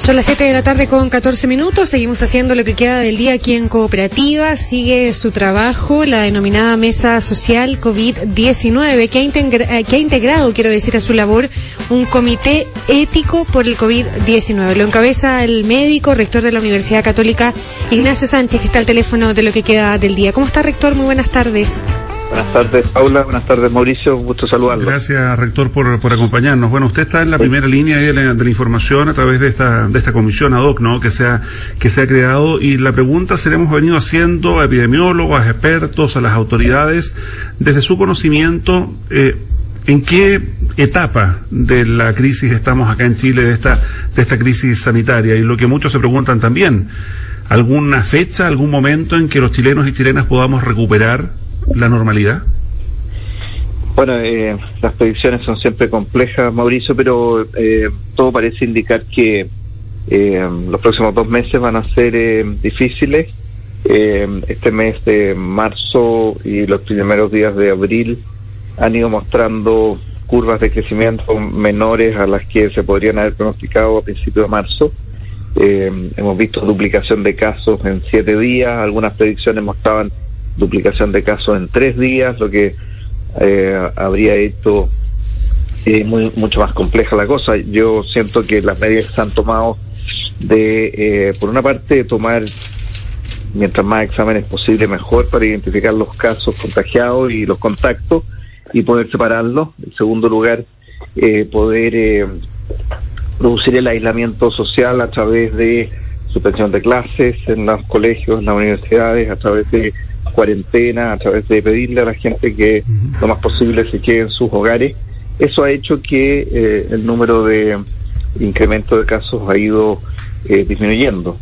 Son las 7 de la tarde con 14 minutos. Seguimos haciendo lo que queda del día aquí en Cooperativa. Sigue su trabajo la denominada Mesa Social COVID-19, que ha integrado, quiero decir, a su labor un comité ético por el COVID-19. Lo encabeza el médico, rector de la Universidad Católica, Ignacio Sánchez, que está al teléfono de lo que queda del día. ¿Cómo está, rector? Muy buenas tardes. Buenas tardes, Paula. Buenas tardes, Mauricio. Un gusto saludarlo. Gracias, rector, por acompañarnos. Bueno, usted está en la primera línea de la información a través de esta comisión ad hoc, ¿no?, que se ha creado, y la pregunta se la hemos venido haciendo a epidemiólogos, a expertos, a las autoridades, desde su conocimiento, ¿en qué etapa de la crisis estamos acá en Chile, de esta crisis sanitaria? Y lo que muchos se preguntan también, ¿alguna fecha, algún momento en que los chilenos y chilenas podamos recuperar la normalidad? Bueno, las predicciones son siempre complejas, Mauricio, pero todo parece indicar que los próximos 2 meses van a ser difíciles. Este mes de marzo y los primeros días de abril han ido mostrando curvas de crecimiento menores a las que se podrían haber pronosticado a principios de marzo. Hemos visto duplicación de casos en 7 días, algunas predicciones mostraban duplicación de casos en 3 días, lo que habría hecho mucho más compleja la cosa. Yo siento que las medidas que se han tomado de, por una parte, tomar mientras más exámenes posible mejor para identificar los casos contagiados y los contactos y poder separarlos. En segundo lugar, poder producir el aislamiento social a través de suspensión de clases en los colegios, en las universidades, a través de cuarentena, a través de pedirle a la gente que lo más posible se quede en sus hogares. Eso ha hecho que el número de incremento de casos ha ido disminuyendo.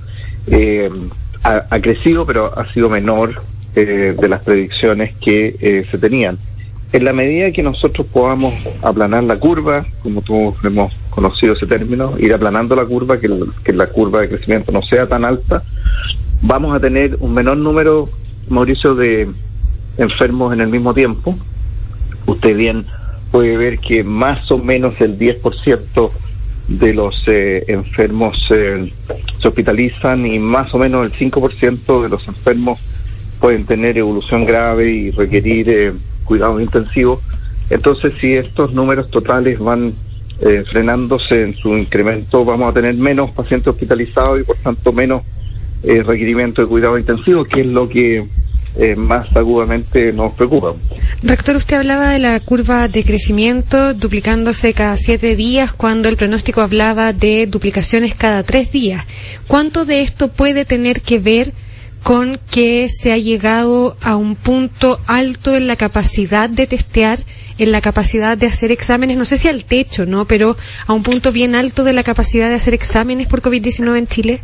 Ha crecido, pero ha sido menor de las predicciones que se tenían. En la medida que nosotros podamos aplanar la curva, como todos hemos conocido ese término, ir aplanando la curva, que la curva de crecimiento no sea tan alta, vamos a tener un menor número, Mauricio, de enfermos en el mismo tiempo. Usted bien puede ver que más o menos el 10% de los enfermos se hospitalizan y más o menos el 5% de los enfermos pueden tener evolución grave y requerir cuidados intensivos. Entonces, si estos números totales van frenándose en su incremento, vamos a tener menos pacientes hospitalizados y por tanto menos requerimiento de cuidados intensivos, que es lo que más agudamente nos preocupa. Rector, usted hablaba de la curva de crecimiento duplicándose cada 7 días, cuando el pronóstico hablaba de duplicaciones cada 3 días. ¿Cuánto de esto puede tener que ver con que se ha llegado a un punto alto en la capacidad de testear, en la capacidad de hacer exámenes, no sé si al techo, ¿no?, pero a un punto bien alto de la capacidad de hacer exámenes por COVID-19 en Chile?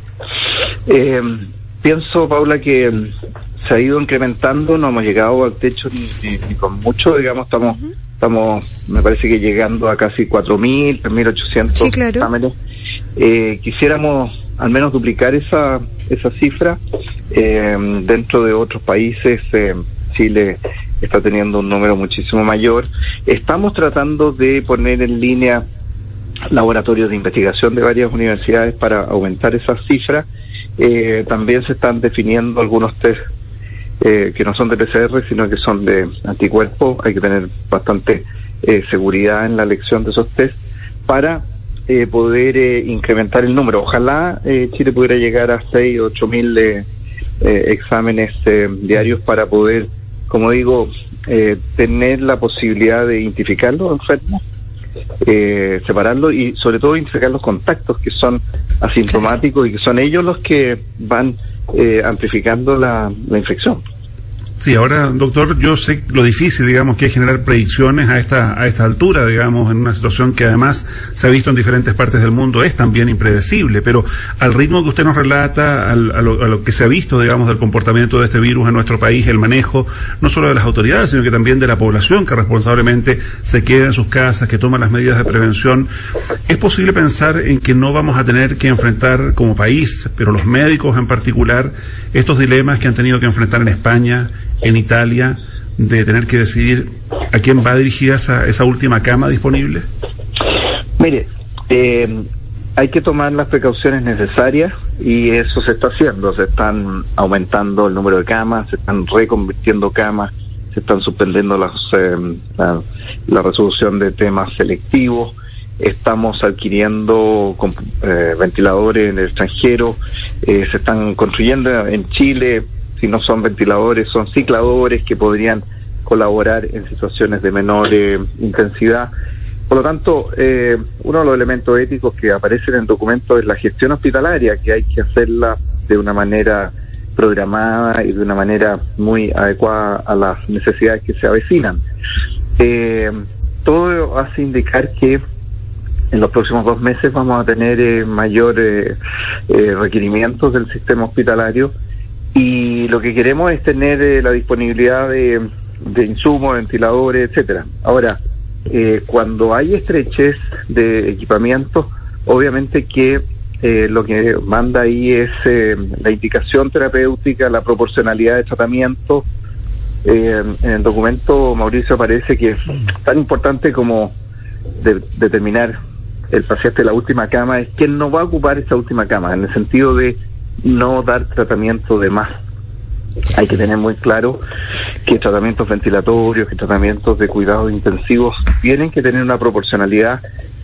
Pienso, Paula, que se ha ido incrementando, no hemos llegado al techo ni con mucho, digamos, estamos, me parece que llegando a casi 4.000, 3.800 sí, claro, exámenes. Quisiéramos al menos duplicar esa cifra. Dentro de otros países, Chile está teniendo un número muchísimo mayor. Estamos tratando de poner en línea laboratorios de investigación de varias universidades para aumentar esa cifra. También se están definiendo algunos test que no son de PCR, sino que son de anticuerpos. Hay que tener bastante seguridad en la elección de esos test para poder incrementar el número. Ojalá Chile pudiera llegar a 6 o 8.000 exámenes diarios para poder, como digo, tener la posibilidad de identificar los enfermos, separarlos y sobre todo identificar los contactos que son asintomáticos y que son ellos los que van amplificando la infección. Sí, ahora, doctor, yo sé lo difícil, digamos, que es generar predicciones a esta altura, digamos, en una situación que además se ha visto en diferentes partes del mundo, es también impredecible, pero al ritmo que usted nos relata, a lo que se ha visto, digamos, del comportamiento de este virus en nuestro país, el manejo, no solo de las autoridades, sino que también de la población, que responsablemente se queda en sus casas, que toma las medidas de prevención, ¿es posible pensar en que no vamos a tener que enfrentar como país, pero los médicos en particular, estos dilemas que han tenido que enfrentar en España, en Italia, de tener que decidir a quién va dirigida esa última cama disponible? Mire, hay que tomar las precauciones necesarias y eso se está haciendo. Se están aumentando el número de camas, se están reconvirtiendo camas, se están suspendiendo la resolución de temas selectivos. Estamos adquiriendo ventiladores en el extranjero, se están construyendo en Chile, si no son ventiladores, son cicladores que podrían colaborar en situaciones de menor intensidad. Por lo tanto, uno de los elementos éticos que aparecen en el documento es la gestión hospitalaria, que hay que hacerla de una manera programada y de una manera muy adecuada a las necesidades que se avecinan. Todo hace indicar que en los próximos 2 meses vamos a tener mayores requerimientos del sistema hospitalario, y lo que queremos es tener la disponibilidad de insumos, ventiladores, etcétera. Ahora, cuando hay estrechez de equipamiento, obviamente que lo que manda ahí es la indicación terapéutica, la proporcionalidad de tratamiento. En el documento, Mauricio, aparece que es tan importante como determinar el paciente de la última cama es quién no va a ocupar esa última cama, en el sentido de no dar tratamiento de más. Hay que tener muy claro que tratamientos ventilatorios, que tratamientos de cuidados intensivos tienen que tener una proporcionalidad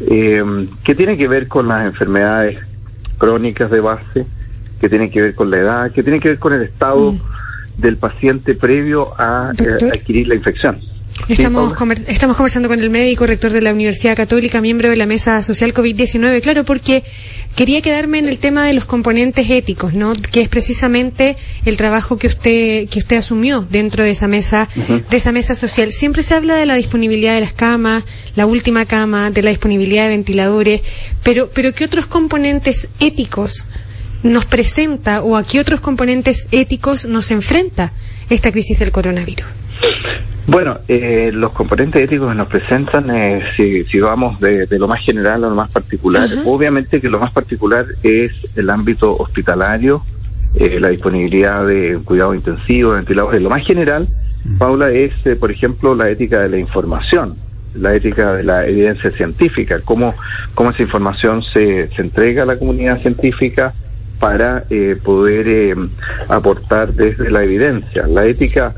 que tiene que ver con las enfermedades crónicas de base, que tiene que ver con la edad, que tiene que ver con el estado del paciente previo a adquirir la infección. Estamos conversando con el médico rector de la Universidad Católica, miembro de la Mesa Social COVID-19, claro, porque quería quedarme en el tema de los componentes éticos, ¿no? Que es precisamente el trabajo que usted asumió dentro de esa mesa, de esa mesa social. Siempre se habla de la disponibilidad de las camas, la última cama, de la disponibilidad de ventiladores, pero ¿qué otros componentes éticos nos presenta o a qué otros componentes éticos nos enfrenta esta crisis del coronavirus? Bueno, los componentes éticos que nos presentan, si vamos de lo más general a lo más particular, obviamente que lo más particular es el ámbito hospitalario, la disponibilidad de cuidado intensivo, de ventiladores. Lo más general, Paula, es, por ejemplo, la ética de la información, la ética de la evidencia científica, cómo esa información se entrega a la comunidad científica para poder aportar desde la evidencia, la ética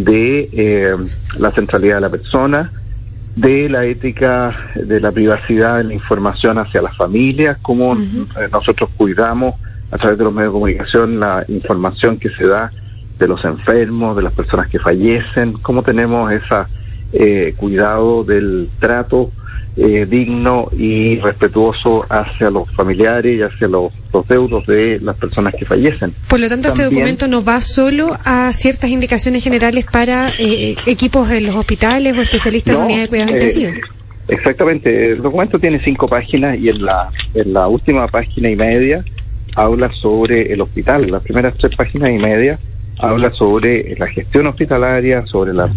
de la centralidad de la persona, de la ética de la privacidad de la información hacia las familias, cómo nosotros cuidamos a través de los medios de comunicación la información que se da de los enfermos, de las personas que fallecen, cómo tenemos ese cuidado del trato digno y respetuoso hacia los familiares y hacia los deudos de las personas que fallecen. Por lo tanto, también, este documento no va solo a ciertas indicaciones generales para equipos en los hospitales o especialistas de unidades de cuidados intensivos. Exactamente. El documento tiene 5 páginas y en la última página y media habla sobre el hospital. Las primeras 3 páginas y media habla sobre la gestión hospitalaria, sobre la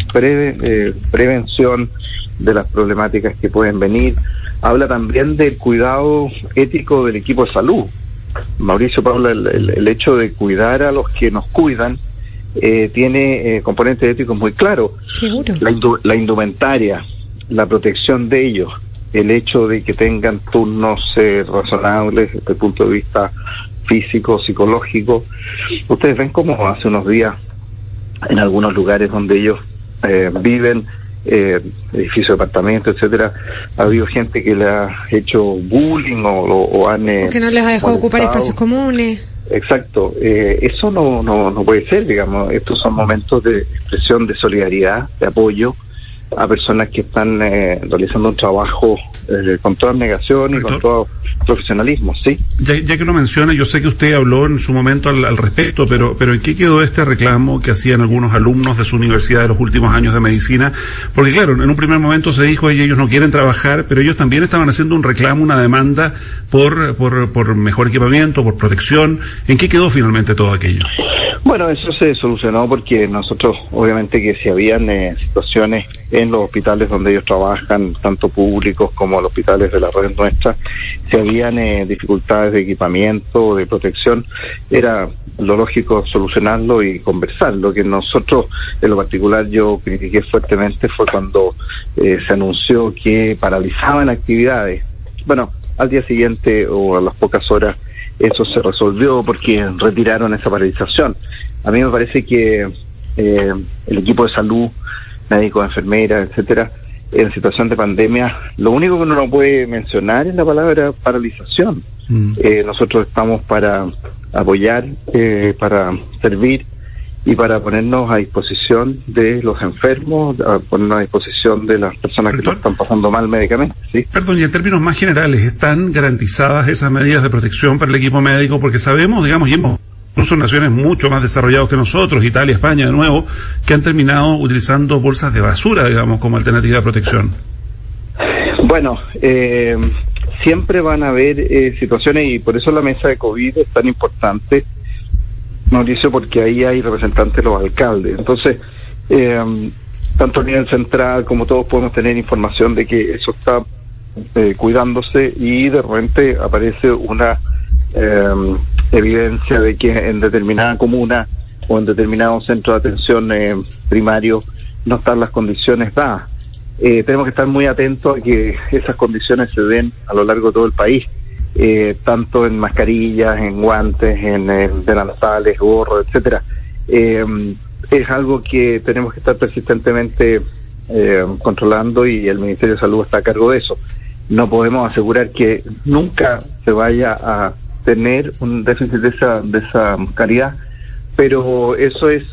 prevención de las problemáticas que pueden venir. Habla también del cuidado ético del equipo de salud. Mauricio, Paula, el hecho de cuidar a los que nos cuidan tiene componentes éticos muy claros. Seguro. La indumentaria, la protección de ellos, el hecho de que tengan turnos razonables desde el punto de vista físico, psicológico. Ustedes ven cómo hace unos días en algunos lugares donde ellos viven, edificios de apartamentos, etcétera, ha habido gente que le ha hecho bullying o han que no les ha dejado ocupar espacios comunes. Exacto, eso no puede ser, digamos. Estos son momentos de expresión de solidaridad, de apoyo a personas que están realizando un trabajo con toda abnegación y con todo profesionalismo, ¿sí? Ya que lo menciona, yo sé que usted habló en su momento al respecto, pero ¿en qué quedó este reclamo que hacían algunos alumnos de su universidad de los últimos años de medicina? Porque claro, en un primer momento se dijo que ellos no quieren trabajar, pero ellos también estaban haciendo un reclamo, una demanda por mejor equipamiento, por protección. ¿En qué quedó finalmente todo aquello? Bueno, eso se solucionó porque nosotros, obviamente que si habían situaciones en los hospitales donde ellos trabajan, tanto públicos como los hospitales de la red nuestra, si habían dificultades de equipamiento, de protección, era lo lógico solucionarlo y conversar. Lo que nosotros, en lo particular, yo critiqué fuertemente fue cuando se anunció que paralizaban actividades. Bueno, al día siguiente o a las pocas horas eso se resolvió porque retiraron esa paralización. A mí me parece que el equipo de salud, médicos, enfermeras, etcétera, en situación de pandemia, lo único que uno no puede mencionar es la palabra paralización. Nosotros estamos para apoyar, para servir y para ponernos a disposición de los enfermos, a ponernos a disposición de las personas que lo están pasando mal médicamente, ¿sí? Perdón, y en términos más generales, ¿están garantizadas esas medidas de protección para el equipo médico? Porque sabemos, digamos, y incluso naciones mucho más desarrolladas que nosotros, Italia, España de nuevo, que han terminado utilizando bolsas de basura, digamos, como alternativa de protección. Bueno, siempre van a haber situaciones, y por eso la mesa de COVID es tan importante, Mauricio, porque ahí hay representantes de los alcaldes. Entonces, tanto a nivel central como todos podemos tener información de que eso está cuidándose, y de repente aparece una evidencia de que en determinada comuna o en determinado centro de atención primario no están las condiciones dadas. Tenemos que estar muy atentos a que esas condiciones se den a lo largo de todo el país, tanto en mascarillas, en guantes, en delantales, gorros, etcétera. Es algo que tenemos que estar persistentemente controlando, y el Ministerio de Salud está a cargo de eso. No podemos asegurar que nunca se vaya a tener un déficit de esa calidad, pero eso es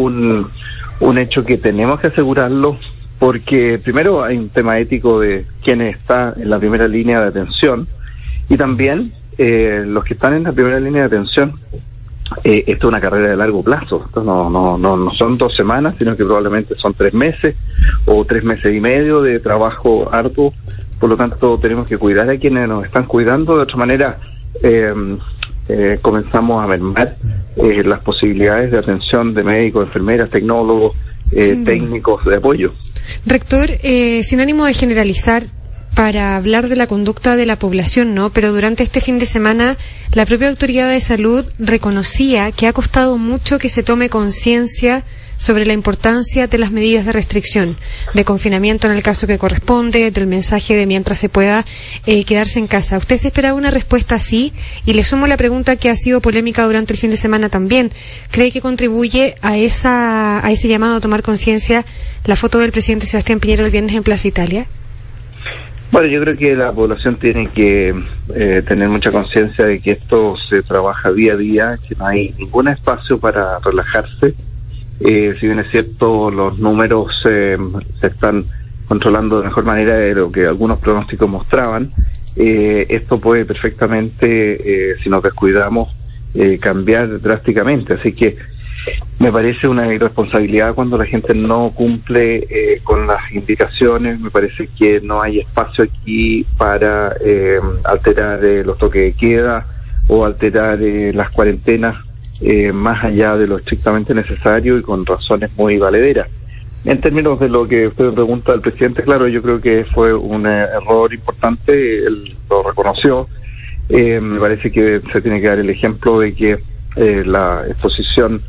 un hecho que tenemos que asegurarlo, porque primero hay un tema ético de quién está en la primera línea de atención, y también los que están en la primera línea de atención. Esto es una carrera de largo plazo. Esto no son 2 semanas, sino que probablemente son 3 meses o 3 meses y medio de trabajo arduo. Por lo tanto, tenemos que cuidar a quienes nos están cuidando. De otra manera, comenzamos a mermar las posibilidades de atención de médicos, enfermeras, tecnólogos, técnicos de apoyo. Rector, sin ánimo de generalizar, para hablar de la conducta de la población, ¿no? Pero durante este fin de semana, la propia Autoridad de Salud reconocía que ha costado mucho que se tome conciencia sobre la importancia de las medidas de restricción, de confinamiento en el caso que corresponde, del mensaje de mientras se pueda quedarse en casa. ¿Usted se esperaba una respuesta así? Y le sumo la pregunta que ha sido polémica durante el fin de semana también. ¿Cree que contribuye a ese llamado a tomar conciencia la foto del presidente Sebastián Piñera el viernes en Plaza Italia? Bueno, yo creo que la población tiene que tener mucha conciencia de que esto se trabaja día a día, que no hay ningún espacio para relajarse. Si bien es cierto, los números se están controlando de mejor manera de lo que algunos pronósticos mostraban, esto puede perfectamente, si nos descuidamos, cambiar drásticamente. Así que me parece una irresponsabilidad cuando la gente no cumple con las indicaciones. Me parece que no hay espacio aquí para alterar los toques de queda o alterar las cuarentenas más allá de lo estrictamente necesario y con razones muy valederas. En términos de lo que usted me pregunta del presidente, claro, yo creo que fue un error importante, él lo reconoció. Me parece que se tiene que dar el ejemplo de que la exposición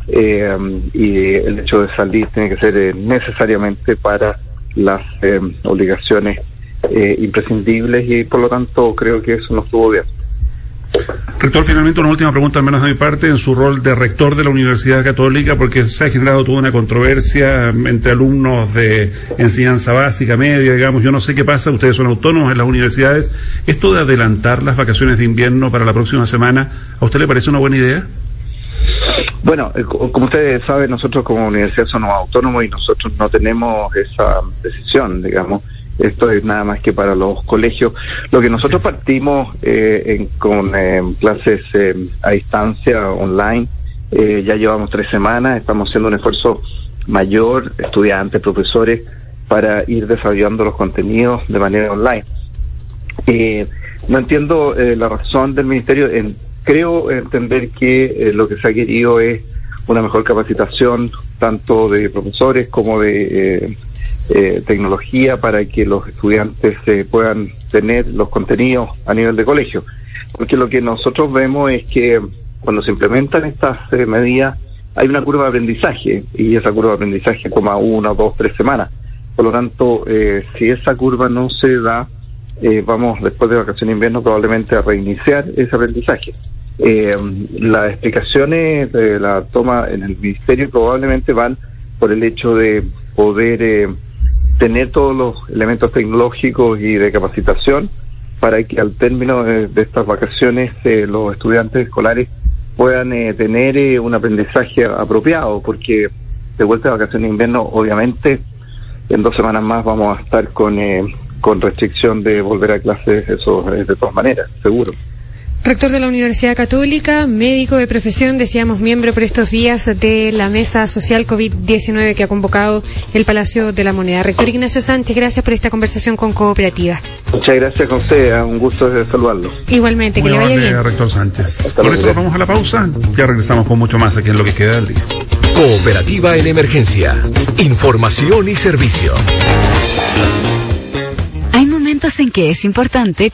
y el hecho de salir tiene que ser necesariamente para las obligaciones imprescindibles, y por lo tanto creo que eso no estuvo bien. Rector, finalmente una última pregunta, al menos de mi parte, en su rol de rector de la Universidad Católica, porque se ha generado toda una controversia entre alumnos de enseñanza básica, media, digamos. Yo no sé qué pasa, ustedes son autónomos en las universidades. ¿Esto de adelantar las vacaciones de invierno para la próxima semana, a usted le parece una buena idea? Bueno, como ustedes saben, nosotros como universidad somos autónomos y nosotros no tenemos esa decisión, digamos. Esto es nada más que para los colegios. Lo que nosotros partimos con clases a distancia, online, ya llevamos 3 semanas, estamos haciendo un esfuerzo mayor, estudiantes, profesores, para ir desarrollando los contenidos de manera online. No entiendo la razón del Ministerio. Creo entender que lo que se ha querido es una mejor capacitación, tanto de profesores como de tecnología, para que los estudiantes puedan tener los contenidos a nivel de colegio. Porque lo que nosotros vemos es que cuando se implementan estas medidas hay una curva de aprendizaje, y esa curva de aprendizaje toma 1, 2, 3 semanas. Por lo tanto, si esa curva no se da, vamos después de vacaciones de invierno probablemente a reiniciar ese aprendizaje. Las explicaciones de la toma en el ministerio probablemente van por el hecho de poder tener todos los elementos tecnológicos y de capacitación para que al término de estas vacaciones los estudiantes escolares puedan tener un aprendizaje apropiado, porque de vuelta de vacaciones de invierno obviamente en 2 semanas más vamos a estar con restricción de volver a clases, eso de todas maneras, seguro. Rector de la Universidad Católica, médico de profesión, decíamos miembro por estos días de la Mesa Social COVID-19 que ha convocado el Palacio de la Moneda. Rector Ignacio Sánchez, gracias por esta conversación con Cooperativa. Muchas gracias a usted, un gusto saludarlo. Igualmente, muy que le vaya bien. Rector Sánchez. Por esto vamos a la pausa, ya regresamos con mucho más aquí en lo que queda del día. Cooperativa en emergencia, información y servicio. Hay momentos en que es importante